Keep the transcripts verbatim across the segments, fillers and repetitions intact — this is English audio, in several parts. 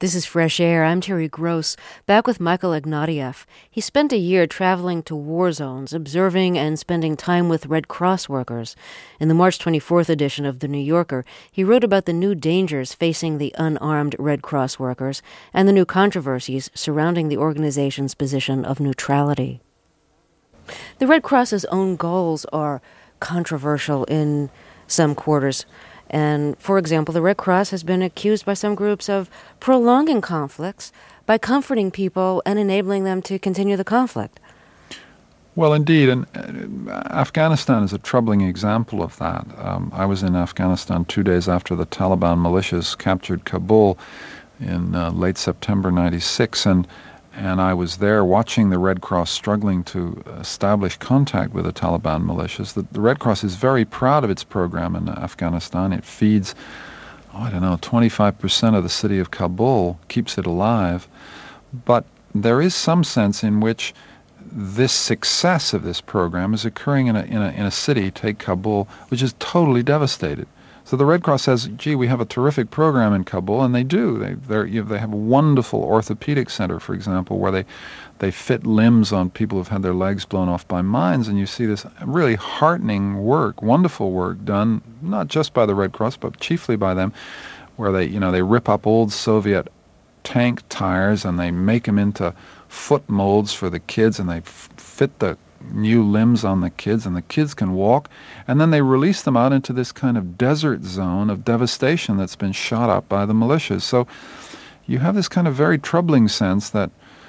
This is Fresh Air. I'm Terry Gross, back with Michael Ignatieff. He spent a year traveling to war zones, observing and spending time with Red Cross workers. In the March twenty-fourth edition of The New Yorker, he wrote about the new dangers facing the unarmed Red Cross workers and the new controversies surrounding the organization's position of neutrality. The Red Cross's own goals are controversial in some quarters. And, for example, the Red Cross has been accused by some groups of prolonging conflicts by comforting people and enabling them to continue the conflict. Well, indeed, and uh, Afghanistan is a troubling example of that. Um, I was in Afghanistan two days after the Taliban militias captured Kabul in uh, late September ninety-six, and And I was there watching the Red Cross struggling to establish contact with the Taliban militias. The, the Red Cross is very proud of its program in Afghanistan. It feeds, oh, I don't know, twenty-five percent of the city of Kabul, keeps it alive. But there is some sense in which this success of this program is occurring in a, in a, in a city, take Kabul, which is totally devastated. So the Red Cross says, gee, we have a terrific program in Kabul, and they do. They they're, you know, they have a wonderful orthopedic center, for example, where they, they fit limbs on people who've had their legs blown off by mines, and you see this really heartening work, wonderful work done, not just by the Red Cross, but chiefly by them, where they, you know, they rip up old Soviet tank tires and they make them into foot molds for the kids, and they f- fit the new limbs on the kids, and the kids can walk, and then they release them out into this kind of desert zone of devastation that's been shot up by the militias. So you have this kind of very troubling sense that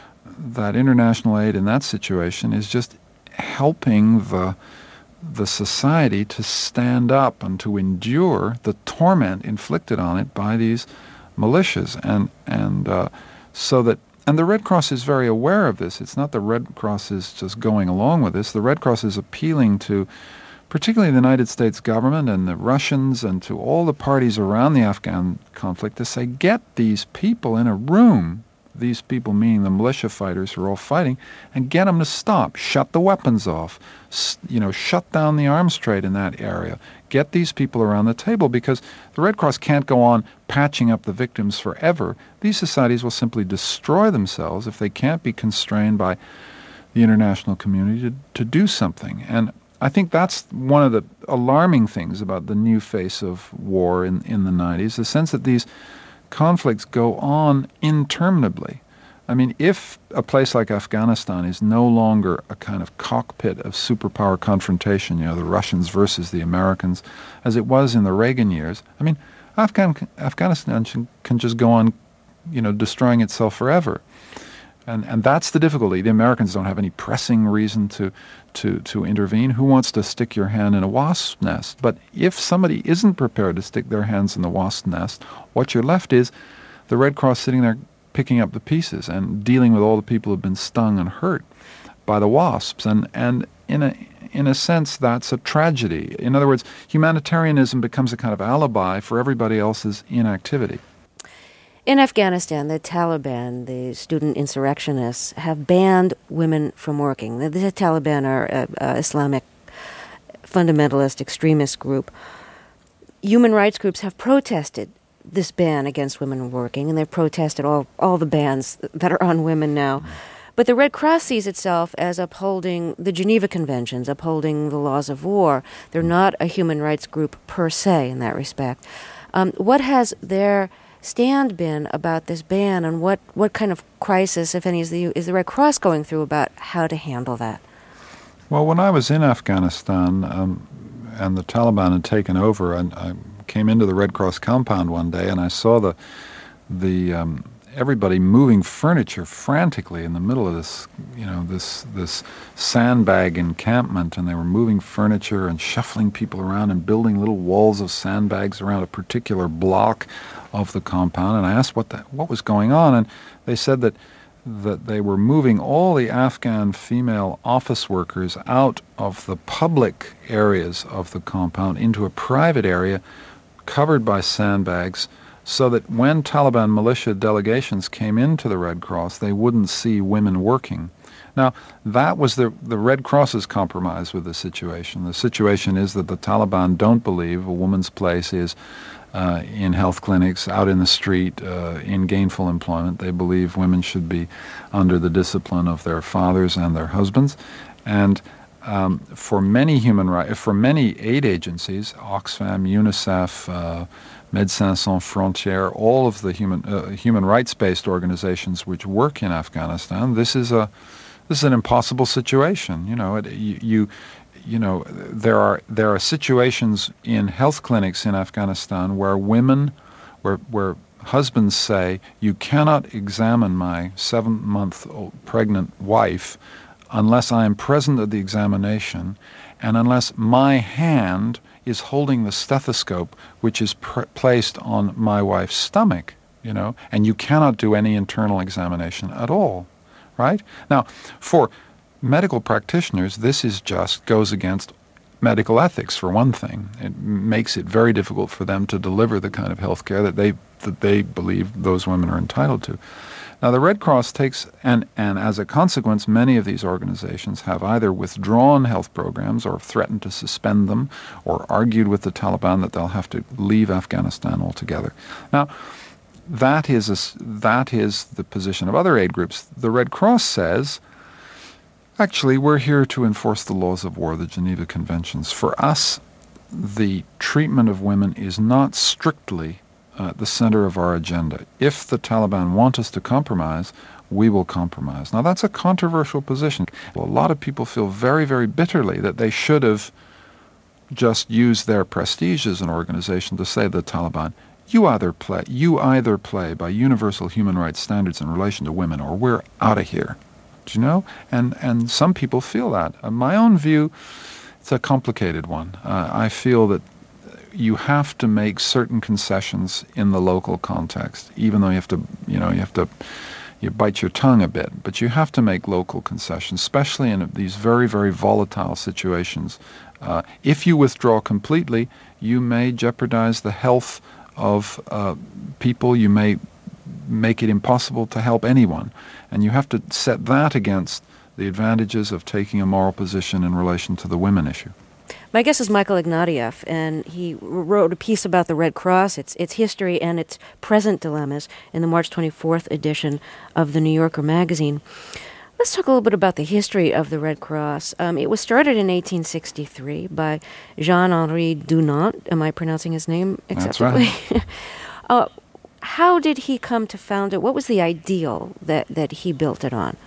that international aid in that situation is just helping the the society to stand up and to endure the torment inflicted on it by these militias, and and uh, so that And the Red Cross is very aware of this. It's not the Red Cross is just going along with this. The Red Cross is appealing to particularly the United States government and the Russians and to all the parties around the Afghan conflict to say, get these people in a room, these people meaning the militia fighters who are all fighting, and get them to stop, shut the weapons off, you know, shut down the arms trade in that area. Get these people around the table, because the Red Cross can't go on patching up the victims forever. These societies will simply destroy themselves if they can't be constrained by the international community to, to do something. And I think that's one of the alarming things about the new face of war in, in the nineties, the sense that these conflicts go on interminably. I mean, if a place like Afghanistan is no longer a kind of cockpit of superpower confrontation, you know, the Russians versus the Americans, as it was in the Reagan years, I mean, Afghan, Afghanistan can just go on, you know, destroying itself forever. And and that's the difficulty. The Americans don't have any pressing reason to, to, to intervene. Who wants to stick your hand in a wasp's nest? But if somebody isn't prepared to stick their hands in the wasp's nest, what you're left is the Red Cross sitting there picking up the pieces and dealing with all the people who've been stung and hurt by the wasps. And, and in a in a sense, that's a tragedy. In other words, humanitarianism becomes a kind of alibi for everybody else's inactivity. In Afghanistan, the Taliban, the student insurrectionists, have banned women from working. The, the Taliban are an Islamic fundamentalist extremist group. Human rights groups have protested this ban against women working, and they've protested all, all the bans that are on women now. But the Red Cross sees itself as upholding the Geneva Conventions, upholding the laws of war. They're not a human rights group per se in that respect. Um, what has their stand been about this ban, and what, what kind of crisis, if any, is the, is the Red Cross going through about how to handle that? Well, when I was in Afghanistan um, and the Taliban had taken over, and I came into the Red Cross compound one day and I saw the the um, everybody moving furniture frantically in the middle of this, you know, this this sandbag encampment, and they were moving furniture and shuffling people around and building little walls of sandbags around a particular block of the compound. And I asked what the, what was going on, and they said that that they were moving all the Afghan female office workers out of the public areas of the compound into a private area covered by sandbags, so that when Taliban militia delegations came into the Red Cross, they wouldn't see women working. Now, that was the, the Red Cross's compromise with the situation. The situation is that the Taliban don't believe a woman's place is uh, in health clinics, out in the street, uh, in gainful employment. They believe women should be under the discipline of their fathers and their husbands. And um, for many human rights, for many aid agencies, Oxfam, UNICEF, uh, Médecins Sans Frontières, all of the human uh, human rights-based organizations which work in Afghanistan, this is a this is an impossible situation. You know, it, you, you you know there are there are situations in health clinics in Afghanistan where women, where where husbands say, you cannot examine my seven-month-old pregnant wife unless I am present at the examination, and unless my hand is holding the stethoscope which is pr- placed on my wife's stomach, you know, and you cannot do any internal examination at all, right? Now, for medical practitioners, this is just goes against medical ethics, for one thing. It makes it very difficult for them to deliver the kind of health care that they that they believe those women are entitled to. Now, the Red Cross takes, and, and as a consequence, many of these organizations have either withdrawn health programs or threatened to suspend them or argued with the Taliban that they'll have to leave Afghanistan altogether. Now, that is, a, that is the position of other aid groups. The Red Cross says, actually, we're here to enforce the laws of war, the Geneva Conventions. For us, the treatment of women is not strictly Uh, the center of our agenda. If the Taliban want us to compromise, we will compromise. Now, that's a controversial position. Well, a lot of people feel very, very bitterly that they should have just used their prestige as an organization to say to the Taliban, you either play, you either play by universal human rights standards in relation to women, or we're out of here. Do you know? And and some people feel that. Uh, my own view, it's a complicated one. Uh, I feel that you have to make certain concessions in the local context, even though you have to, you know, you have to, you bite your tongue a bit, but you have to make local concessions, especially in these very, very volatile situations. Uh, if you withdraw completely, you may jeopardize the health of uh, people. You may make it impossible to help anyone. And you have to set that against the advantages of taking a moral position in relation to the women issue. My guest is Michael Ignatieff, and he wrote a piece about the Red Cross, its its history and its present dilemmas in the March twenty-fourth edition of the New Yorker magazine. Let's talk a little bit about the history of the Red Cross. Um, it was started in eighteen sixty-three by Jean-Henri Dunant. Am I pronouncing his name acceptably? That's right. uh, how did he come to found it? What was the ideal that, that he built it on?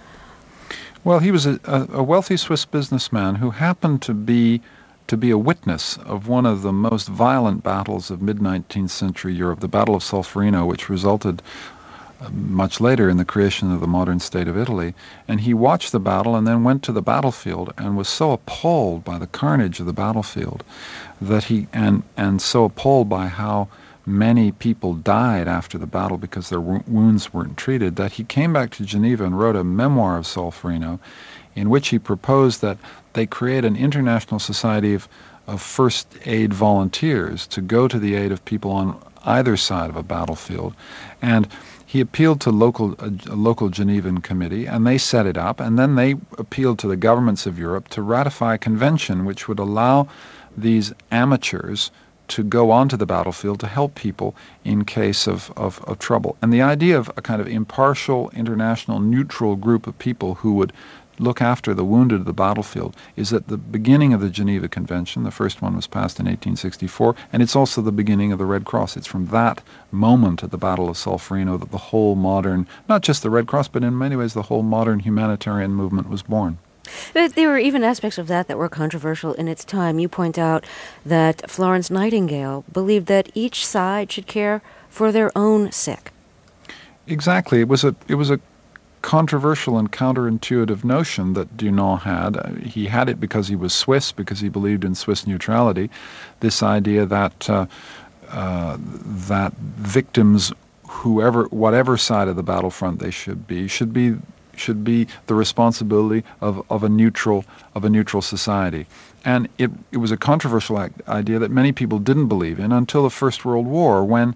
Well, he was a, a wealthy Swiss businessman who happened to be to be a witness of one of the most violent battles of mid-nineteenth century Europe, the Battle of Solferino, which resulted uh, much later in the creation of the modern state of Italy. And he watched the battle and then went to the battlefield and was so appalled by the carnage of the battlefield that he and and so appalled by how many people died after the battle because their wo- wounds weren't treated, that he came back to Geneva and wrote a memoir of Solferino, in which he proposed that they create an international society of, of first aid volunteers to go to the aid of people on either side of a battlefield. And he appealed to local a, a local Genevan committee, and they set it up, and then they appealed to the governments of Europe to ratify a convention which would allow these amateurs to go onto the battlefield to help people in case of, of, of trouble. And the idea of a kind of impartial, international, neutral group of people who would look after the wounded of the battlefield is at the beginning of the Geneva Convention. The first one was passed in eighteen sixty-four, and it's also the beginning of the Red Cross. It's from that moment at the Battle of Solferino that the whole modern, not just the Red Cross, but in many ways the whole modern humanitarian movement was born. But there were even aspects of that that were controversial in its time. You point out that Florence Nightingale believed that each side should care for their own sick. Exactly. It was a it was a controversial and counterintuitive notion that Dunant had. He had it because he was Swiss, because he believed in Swiss neutrality. This idea that uh, uh, that victims, whoever, whatever side of the battlefront they should be, should be should be the responsibility of, of a neutral of a neutral society. And it it was a controversial idea that many people didn't believe in until the First World War, when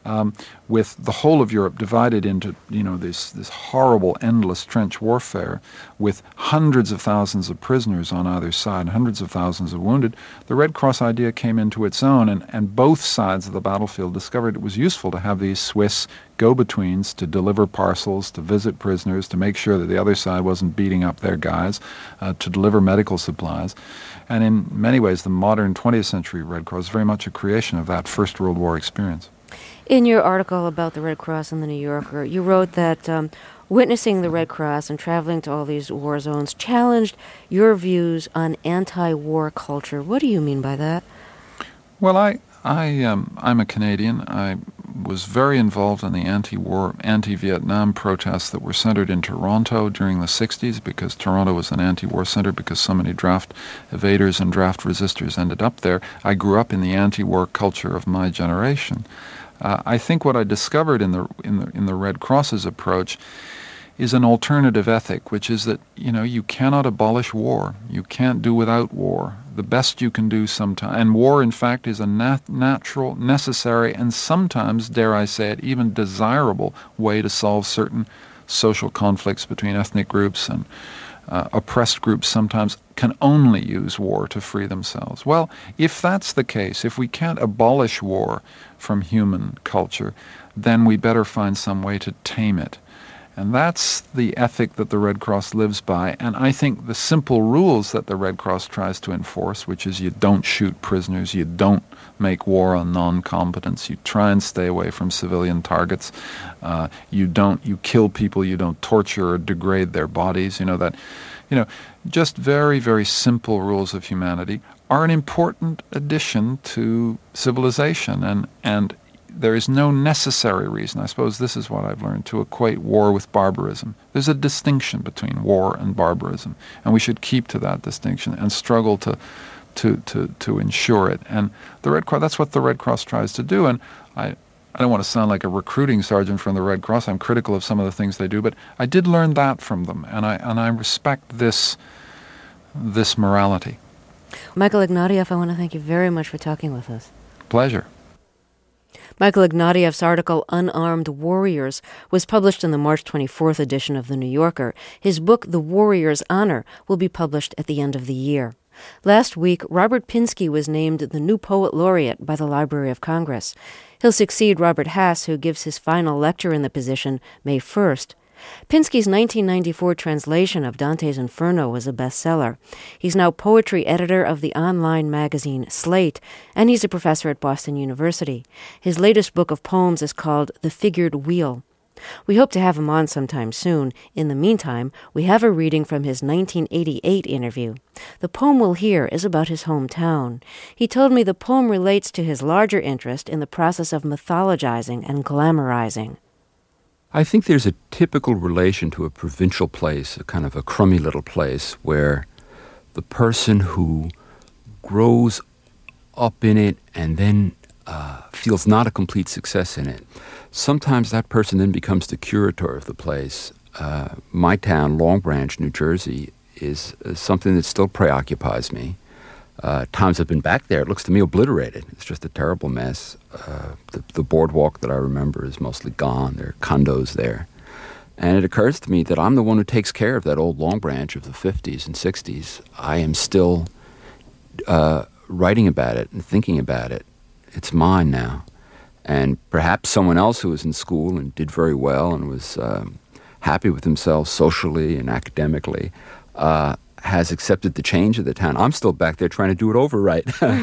um, with the whole of Europe divided into, you know, this, this horrible, endless trench warfare with hundreds of thousands of prisoners on either side, hundreds of thousands of wounded, the Red Cross idea came into its own, and, and both sides of the battlefield discovered it was useful to have these Swiss go-betweens to deliver parcels, to visit prisoners, to make sure that the other side wasn't beating up their guys, uh, to deliver medical supplies. And in many ways, the modern twentieth century Red Cross is very much a creation of that First World War experience. In your article about the Red Cross in the New Yorker, you wrote that um, witnessing the Red Cross and traveling to all these war zones challenged your views on anti-war culture. What do you mean by that? Well, I, I, um, I'm a Canadian. I was very involved in the anti-war, anti-Vietnam protests that were centered in Toronto during the sixties, because Toronto was an anti-war center because so many draft evaders and draft resistors ended up there. I grew up in the anti-war culture of my generation. Uh, I think what I discovered in the in the in the Red Cross's approach is an alternative ethic, which is that, you know, you cannot abolish war. You can't do without war. The best you can do sometimes, and war, in fact, is a nat- natural, necessary, and sometimes, dare I say it, even desirable way to solve certain social conflicts between ethnic groups, and uh, oppressed groups sometimes can only use war to free themselves. Well, if that's the case, if we can't abolish war from human culture, then we better find some way to tame it. And that's the ethic that the Red Cross lives by. And I think the simple rules that the Red Cross tries to enforce, which is you don't shoot prisoners, you don't make war on non-combatants, you try and stay away from civilian targets, uh, you don't, you kill people, you don't torture or degrade their bodies, you know, that, you know, just very, very simple rules of humanity are an important addition to civilization. And, and there is no necessary reason, I suppose this is what I've learned, to equate war with barbarism. There's a distinction between war and barbarism, and we should keep to that distinction and struggle to to to, to ensure it. And the Red Cross, that's what the Red Cross tries to do. And I, I don't want to sound like a recruiting sergeant from the Red Cross. I'm critical of some of the things they do, but I did learn that from them, and I and I respect this this morality. Michael Ignatieff, I want to thank you very much for talking with us. Pleasure. Michael Ignatieff's article, Unarmed Warriors, was published in the March twenty-fourth edition of The New Yorker. His book, The Warrior's Honor, will be published at the end of the year. Last week, Robert Pinsky was named the new Poet Laureate by the Library of Congress. He'll succeed Robert Hass, who gives his final lecture in the position May first. Pinsky's nineteen ninety-four translation of Dante's Inferno was a bestseller. He's now poetry editor of the online magazine Slate, and he's a professor at Boston University. His latest book of poems is called The Figured Wheel. We hope to have him on sometime soon. In the meantime, we have a reading from his nineteen eighty-eight interview. The poem we'll hear is about his hometown. He told me the poem relates to his larger interest in the process of mythologizing and glamorizing. I think there's a typical relation to a provincial place, a kind of a crummy little place, where the person who grows up in it and then uh, feels not a complete success in it, sometimes that person then becomes the curator of the place. Uh, my town, Long Branch, New Jersey, is uh, something that still preoccupies me. Uh, times I've been back there, it looks to me obliterated. It's just a terrible mess. Uh, the, the boardwalk that I remember is mostly gone. There are condos there. And it occurs to me that I'm the one who takes care of that old Long Branch of the fifties and sixties. I am still uh, writing about it and thinking about it. It's mine now. And perhaps someone else who was in school and did very well and was um, happy with himself socially and academically uh, has accepted the change of the town. I'm still back there trying to do it over right.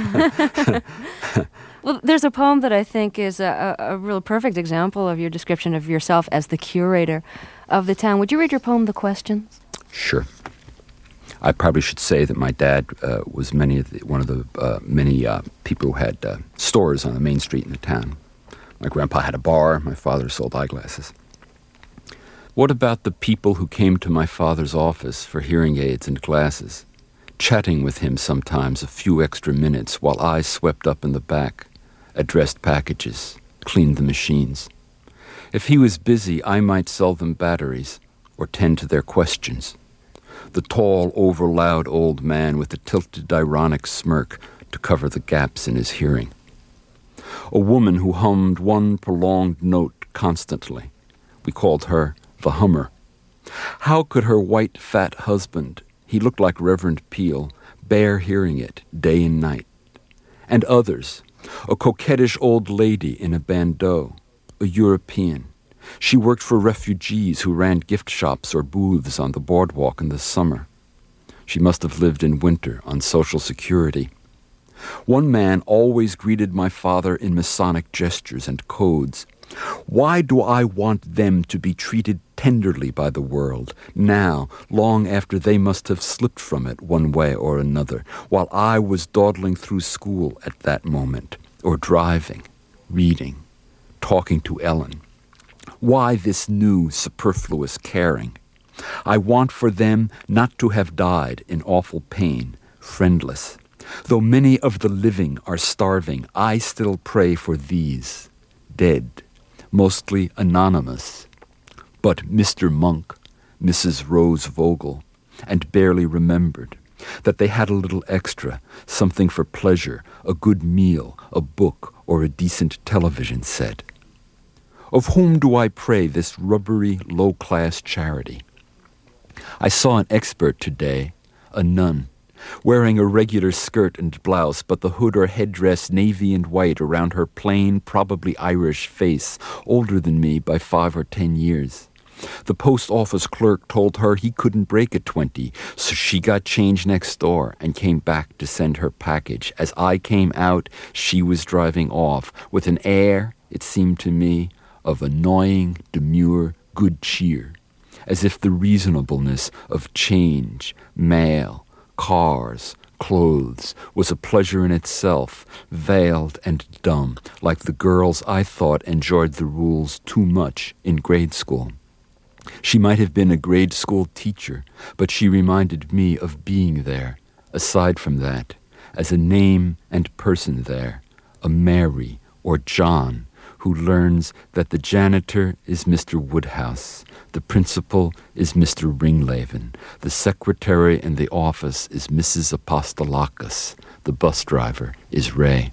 Well, there's a poem that I think is a, a, a real perfect example of your description of yourself as the curator of the town. Would you read your poem, The Questions? Sure. I probably should say that my dad uh, was many of the, one of the uh, many uh, people who had uh, stores on the main street in the town. My grandpa had a bar. My father sold eyeglasses. What about the people who came to my father's office for hearing aids and glasses, chatting with him sometimes a few extra minutes while I swept up in the back, addressed packages, cleaned the machines? If he was busy, I might sell them batteries or tend to their questions. The tall, over-loud old man with a tilted, ironic smirk to cover the gaps in his hearing. a woman who hummed one prolonged note constantly. We called her the Hummer. How could her white, fat husband, he looked like Reverend Peel, bear hearing it day and night? And others, a coquettish old lady in a bandeau, a European. She worked for refugees who ran gift shops or booths on the boardwalk in the summer. She must have lived in winter on Social Security. One man always greeted my father in Masonic gestures and codes. Why do I want them to be treated tenderly by the world, now, long after they must have slipped from it one way or another, while I was dawdling through school at that moment, or driving, reading, talking to Ellen? Why this new superfluous caring? I want for them not to have died in awful pain, friendless. Though many of the living are starving, I still pray for these, dead, mostly anonymous. But Mister Monk, Missus Rose Vogel, and barely remembered, that they had a little extra, something for pleasure, a good meal, a book, or a decent television set. Of whom do I pray this rubbery, low-class charity? I saw an expert today, a nun, wearing a regular skirt and blouse, but the hood or headdress navy and white around her plain, probably Irish face, older than me by five or ten years. The post office clerk told her he couldn't break at twenty, so she got change next door and came back to send her package. As I came out, she was driving off, with an air, it seemed to me, of annoying, demure good cheer, as if the reasonableness of change, mail, cars, clothes, was a pleasure in itself, veiled and dumb, like the girls I thought enjoyed the rules too much in grade school. She might have been a grade school teacher, but she reminded me of being there, aside from that, as a name and person there, a Mary or John, who learns that the janitor is Mister Woodhouse, the principal is Mister Ringlaven, the secretary in the office is Missus Apostolakis, the bus driver is Ray.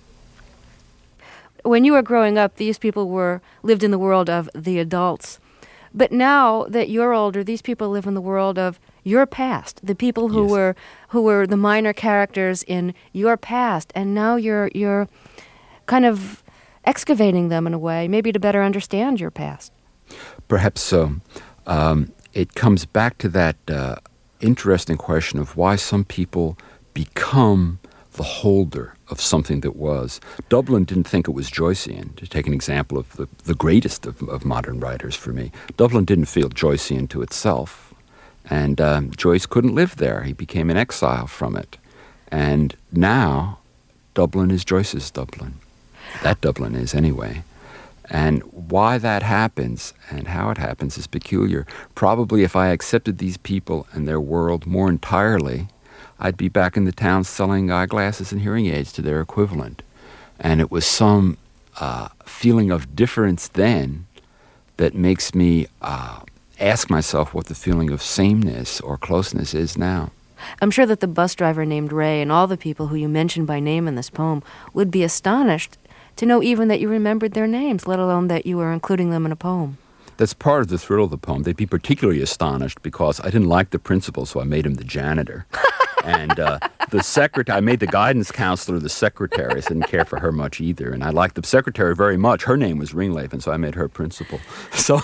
When you were growing up, these people were lived in the world of the adults. But now that you're older, these people live in the world of your past, the people who Yes. were who were the minor characters in your past, and now you're you're kind of excavating them in a way, maybe to better understand your past. Perhaps so. Um, it comes back to that uh, interesting question of why some people become the holder of something that was. Dublin didn't think it was Joycean, to take an example of the, the greatest of, of modern writers for me. Dublin didn't feel Joycean to itself, and um, Joyce couldn't live there. He became an exile from it. And now, Dublin is Joyce's Dublin. That Dublin is, anyway. And why that happens and how it happens is peculiar. Probably if I accepted these people and their world more entirely, I'd be back in the town selling eyeglasses and hearing aids to their equivalent. And it was some uh, feeling of difference then that makes me uh, ask myself what the feeling of sameness or closeness is now. I'm sure that the bus driver named Ray and all the people who you mention by name in this poem would be astonished to know even that you remembered their names, let alone that you were including them in a poem. That's part of the thrill of the poem. They'd be particularly astonished because I didn't like the principal, so I made him the janitor. And uh, the secretary, I made the guidance counselor the secretary. I didn't care for her much either. And I liked the secretary very much. Her name was Ringlaven, so I made her principal. So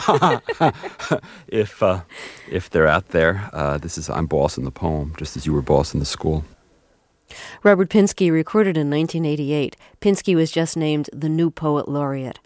if uh, if they're out there, uh, this is I'm boss in the poem, just as you were boss in the school. Robert Pinsky recorded in nineteen eighty-eight. Pinsky was just named the new poet laureate.